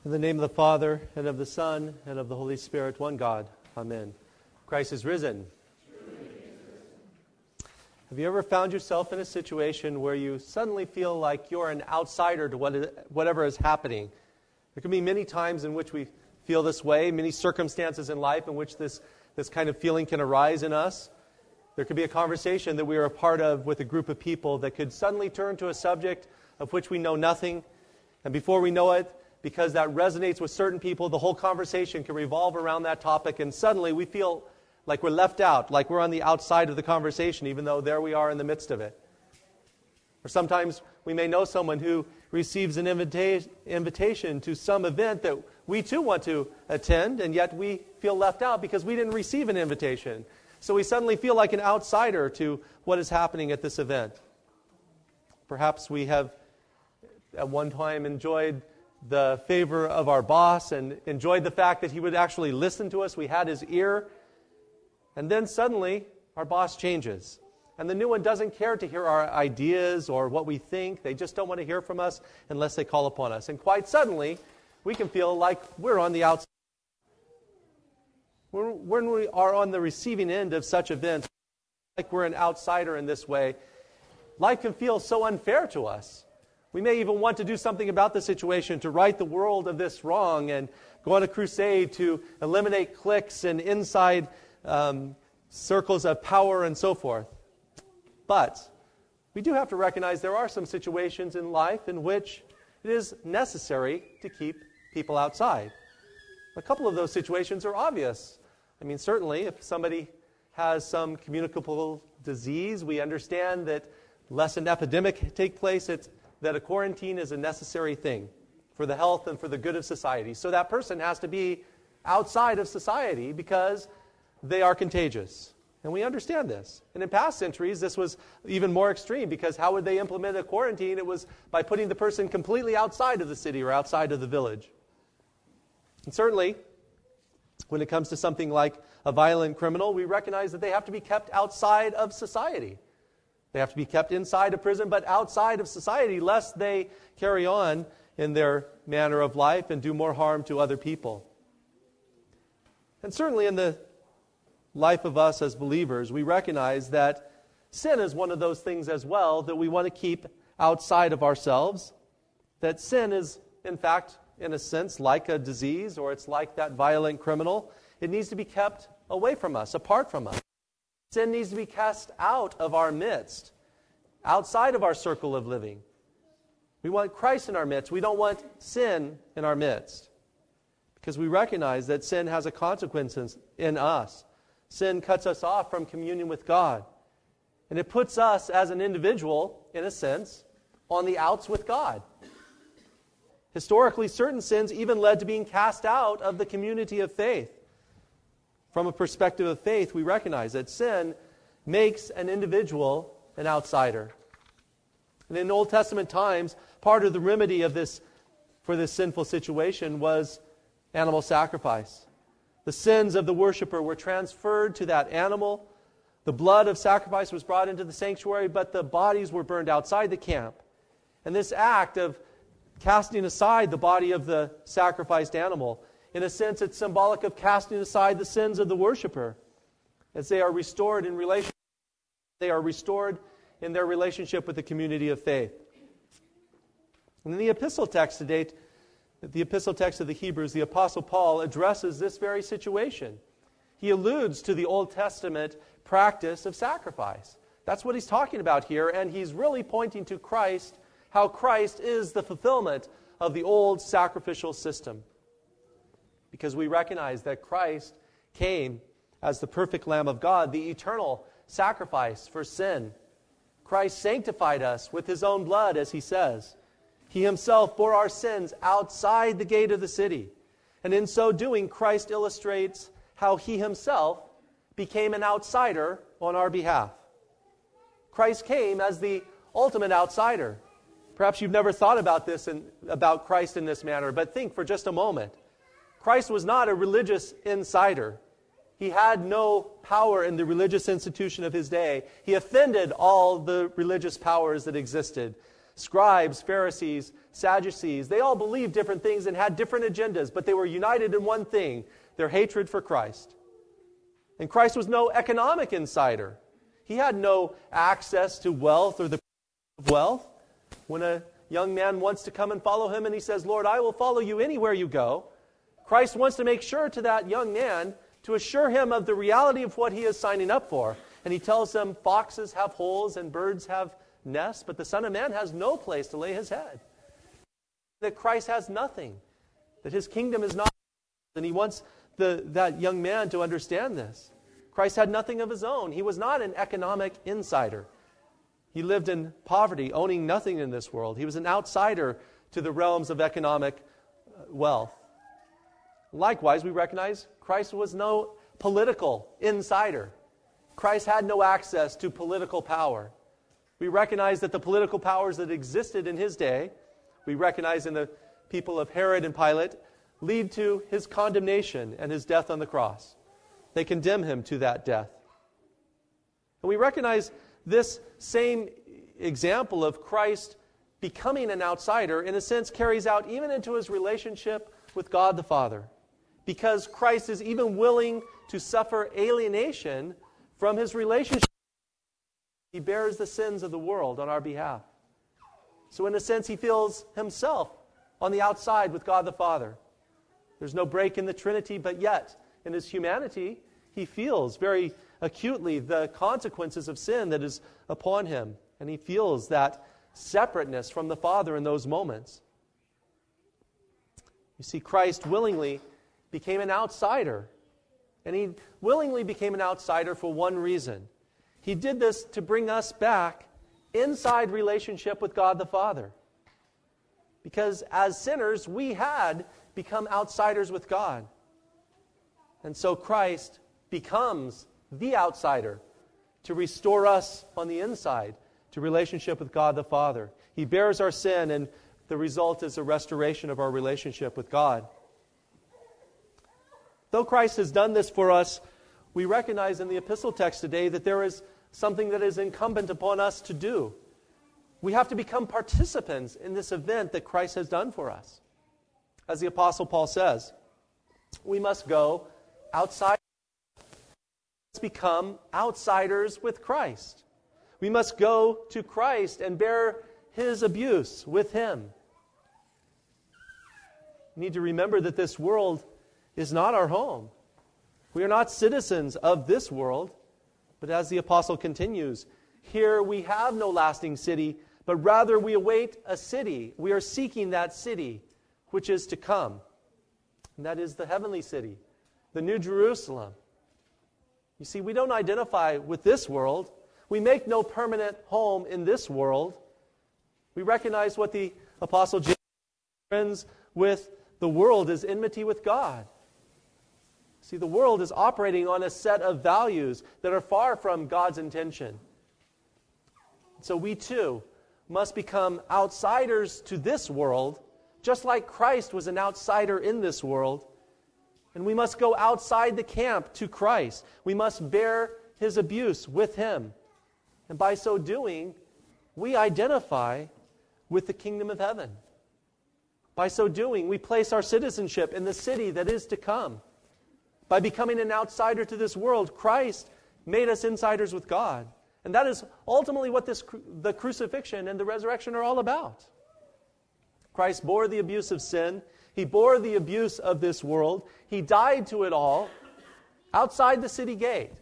In the name of the Father, and of the Son, and of the Holy Spirit, one God. Amen. Christ is risen. Have you ever found yourself in a situation where you suddenly feel like you're an outsider to whatever is happening? There can be many times in which we feel this way, many circumstances in life in which this kind of feeling can arise in us. There could be a conversation that we are a part of with a group of people that could suddenly turn to a subject of which we know nothing, and before we know it, because that resonates with certain people, the whole conversation can revolve around that topic, and suddenly we feel like we're left out, like we're on the outside of the conversation, even though there we are in the midst of it. Or sometimes we may know someone who receives an invitation to some event that we too want to attend, and yet we feel left out because we didn't receive an invitation. So we suddenly feel like an outsider to what is happening at this event. Perhaps we have at one time enjoyed the favor of our boss and enjoyed the fact that he would actually listen to us. We had his ear. And then suddenly, our boss changes. And the new one doesn't care to hear our ideas or what we think. They just don't want to hear from us unless they call upon us. And quite suddenly, we can feel like we're on the outside. When we are on the receiving end of such events, like we're an outsider in this way, life can feel so unfair to us. We may even want to do something about the situation to right the world of this wrong and go on a crusade to eliminate cliques and inside circles of power and so forth. But we do have to recognize there are some situations in life in which it is necessary to keep people outside. A couple of those situations are obvious. I mean, certainly if somebody has some communicable disease, we understand that lest an epidemic take place, that a quarantine is a necessary thing for the health and for the good of society. So that person has to be outside of society because they are contagious. And we understand this. And in past centuries, this was even more extreme because how would they implement a quarantine? It was by putting the person completely outside of the city or outside of the village. And certainly, when it comes to something like a violent criminal, we recognize that they have to be kept outside of society. They have to be kept inside a prison, but outside of society, lest they carry on in their manner of life and do more harm to other people. And certainly in the life of us as believers, we recognize that sin is one of those things as well that we want to keep outside of ourselves. That sin is, in fact, in a sense, like a disease, or it's like that violent criminal. It needs to be kept away from us, apart from us. Sin needs to be cast out of our midst, outside of our circle of living. We want Christ in our midst. We don't want sin in our midst. Because we recognize that sin has a consequence in us. Sin cuts us off from communion with God. And it puts us as an individual, in a sense, on the outs with God. Historically, certain sins even led to being cast out of the community of faith. From a perspective of faith, we recognize that sin makes an individual an outsider. And in Old Testament times, part of the remedy of for this sinful situation was animal sacrifice. The sins of the worshiper were transferred to that animal. The blood of sacrifice was brought into the sanctuary, but the bodies were burned outside the camp. And this act of casting aside the body of the sacrificed animal, in a sense, it's symbolic of casting aside the sins of the worshiper. As they are restored in relationship, they are restored in their relationship with the community of faith. And in the epistle text today, the epistle text of the Hebrews, the Apostle Paul addresses this very situation. He alludes to the Old Testament practice of sacrifice. That's what he's talking about here, and he's really pointing to Christ, how Christ is the fulfillment of the old sacrificial system. Because we recognize that Christ came as the perfect Lamb of God, the eternal sacrifice for sin. Christ sanctified us with His own blood, as He says. He Himself bore our sins outside the gate of the city. And in so doing, Christ illustrates how He Himself became an outsider on our behalf. Christ came as the ultimate outsider. Perhaps you've never thought about this about Christ in this manner, but think for just a moment. Christ was not a religious insider. He had no power in the religious institution of His day. He offended all the religious powers that existed. Scribes, Pharisees, Sadducees, they all believed different things and had different agendas, but they were united in one thing, their hatred for Christ. And Christ was no economic insider. He had no access to wealth or the of wealth. When a young man wants to come and follow him and he says, Lord, I will follow you anywhere you go, Christ wants to make sure to that young man to assure him of the reality of what he is signing up for. And he tells them, foxes have holes and birds have nests, but the Son of Man has no place to lay his head. That Christ has nothing, that his kingdom is not, and he wants that young man to understand this. Christ had nothing of his own. He was not an economic insider. He lived in poverty, owning nothing in this world. He was an outsider to the realms of economic wealth. Likewise, we recognize Christ was no political insider. Christ had no access to political power. We recognize that the political powers that existed in his day, we recognize in the people of Herod and Pilate, lead to his condemnation and his death on the cross. They condemn him to that death. And we recognize this same example of Christ becoming an outsider, in a sense, carries out even into his relationship with God the Father. Because Christ is even willing to suffer alienation from his relationship. He bears the sins of the world on our behalf. So in a sense, he feels himself on the outside with God the Father. There's no break in the Trinity, but yet, in his humanity, he feels very acutely the consequences of sin that is upon him. And he feels that separateness from the Father in those moments. You see, Christ willingly became an outsider. And he willingly became an outsider for one reason. He did this to bring us back inside relationship with God the Father. Because as sinners, we had become outsiders with God. And so Christ becomes the outsider to restore us on the inside to relationship with God the Father. He bears our sin, and the result is a restoration of our relationship with God. Though Christ has done this for us, we recognize in the epistle text today that there is something that is incumbent upon us to do. We have to become participants in this event that Christ has done for us. As the Apostle Paul says, we must go outside. Let's become outsiders with Christ. We must go to Christ and bear his abuse with him. We need to remember that this world is not our home. We are not citizens of this world. But as the apostle continues, here we have no lasting city, but rather we await a city. We are seeking that city which is to come. And that is the heavenly city, the New Jerusalem. You see, we don't identify with this world. We make no permanent home in this world. We recognize what the apostle James friends with the world is enmity with God. See, the world is operating on a set of values that are far from God's intention. So we too must become outsiders to this world, just like Christ was an outsider in this world. And we must go outside the camp to Christ. We must bear his abuse with him. And by so doing, we identify with the kingdom of heaven. By so doing, we place our citizenship in the city that is to come. By becoming an outsider to this world, Christ made us insiders with God. And that is ultimately what the crucifixion and the resurrection are all about. Christ bore the abuse of sin. He bore the abuse of this world. He died to it all outside the city gate.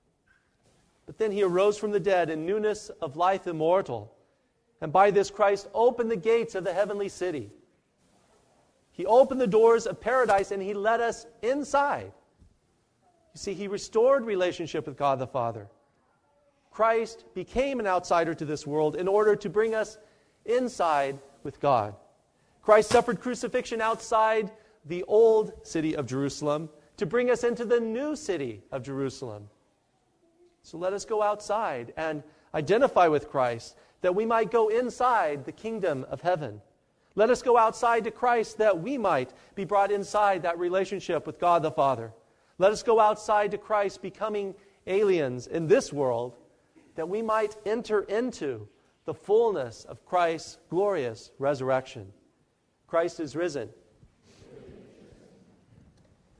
But then he arose from the dead in newness of life immortal. And by this Christ opened the gates of the heavenly city. He opened the doors of paradise and he let us inside. You see, he restored relationship with God the Father. Christ became an outsider to this world in order to bring us inside with God. Christ suffered crucifixion outside the old city of Jerusalem to bring us into the new city of Jerusalem. So let us go outside and identify with Christ that we might go inside the kingdom of heaven. Let us go outside to Christ that we might be brought inside that relationship with God the Father. Let us go outside to Christ, becoming aliens in this world, that we might enter into the fullness of Christ's glorious resurrection. Christ is risen.